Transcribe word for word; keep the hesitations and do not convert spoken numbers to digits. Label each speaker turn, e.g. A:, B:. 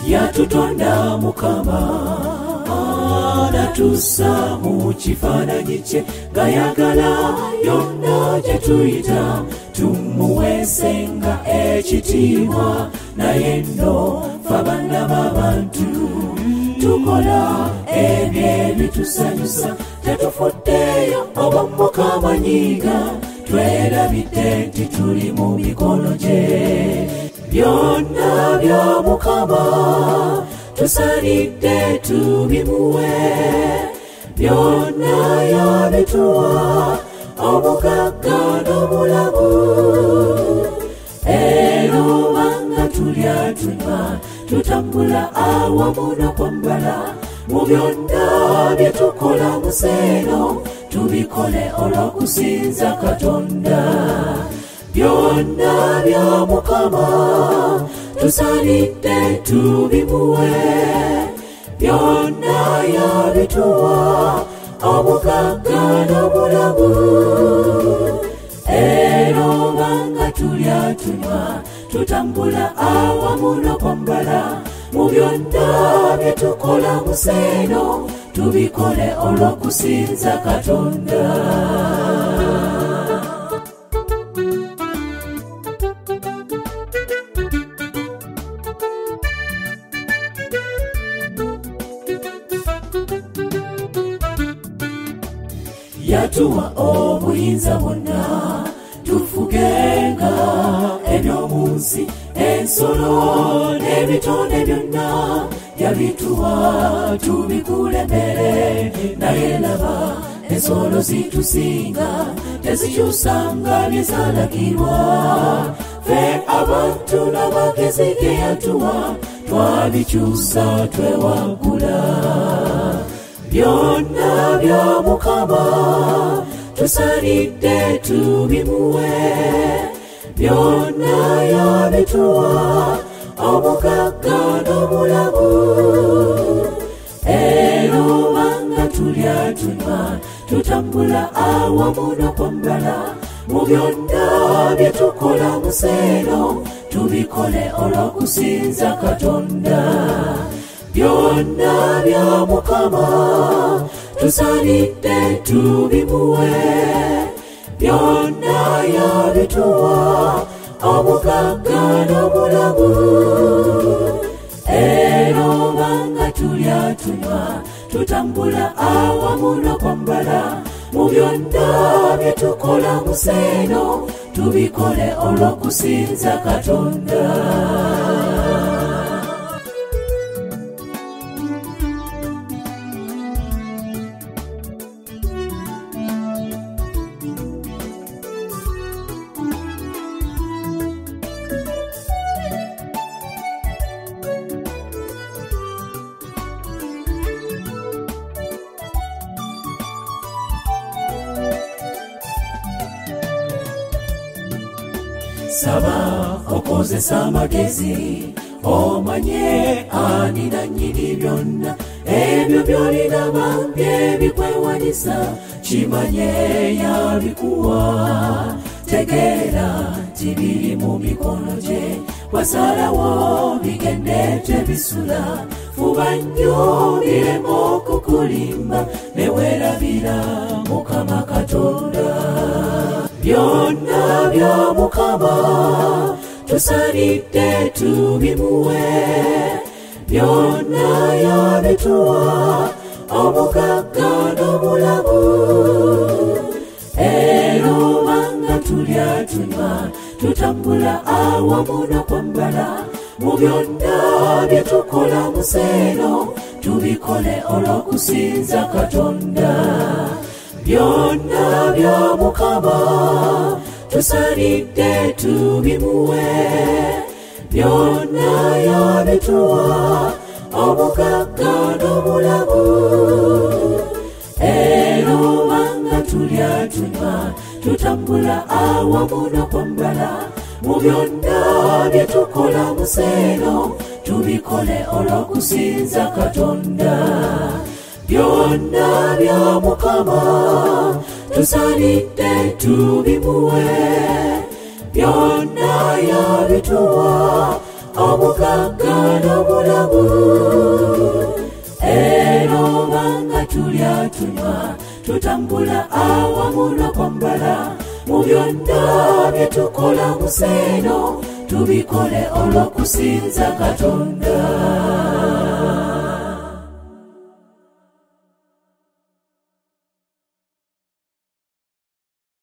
A: yatutonda Mukama natussa mu kifaananyi kye ng'ayagala yonna gye tuyita tumuweesenga ekitiibwa naye nno ffe abaana b'abantu tukola ebyo ebitusanyusa tetufuddeyo oba Mukama nyiiga twerabidde nti tuli mu mikono gye byonna bya Mukama tusalidde tubimuwe byonna yabituwa obugagga n'obulamu ero banga tulya tunywa tutambula awamu n'okwambala mu byonna bye tukola mu seeno tubikole olw'okusinza Katonda byonna bya Mukama tusalidde tubimuwe byonna yabituwa obugagga n'obulamu ero banga tulya tunywa tutambula awamu n'okwambala mu byonna bye tukola mu seeno tubikole olw'okusinza Katonda yatuwa obuyinza bwonna tufugenga eby'omu nsi ensolo n'ebitonde byonna yabituwa tubikulembere naye laba ensolo zitusinga tezikyusanga bye zalagirwa ffe abantu n'amagezi ge yatuwa twabikyusa twewaggula byonna bya Mukama tusalidde tubimuwe byonna yabituwa obugagga n'obulamu ero banga tulya tunywa tutambula awamu n'okwambala mu byonna bye tukola mu seeno tubikole olw'okusinza Katonda byonna bya Mukama tusalidde tubimuwe byonna yabituwa obugagga n'obulamu ero banga tulya tunywa tutambula awamu n'okwambala mu byonna bye tukola mu seeno tubikole olw'okusinza Katonda saba okozesa amagezi omanye ani nannyini byonna ebyo by'olina bambi ebikwewanyisa kimanye yabikuwa tegeera nti biri mu mikono gye wasalawo bigende tebisula fuba nnyo birema okukulimba ne weerabira Mukama Katonda byonna bya Mukama tusalidde tubimuwe byonna yabituwa obugagga n'obulamu ero banga tulya tunywa tutambula awamu n'okwambala mu byonna bye tukola mu seeno tubikole olw'okusinza Katonda byonna bya Mukama tusalidde tubimuwe byonna yabituwa obugagga n'obulamu ero banga tulya tunywa tutambula awamu n'okwambala mu byonna bye tukola mu seeno tubikole olw'okusinza Katonda byonna bya Mukama tusalidde tubimuwe byonna yabituwa obugagga n'obulamu. Ero banga tulya tunywa tutambula awamu n'okwambala, mu byonna bye tukola mu seeno tubikole olw'okusinza Katonda.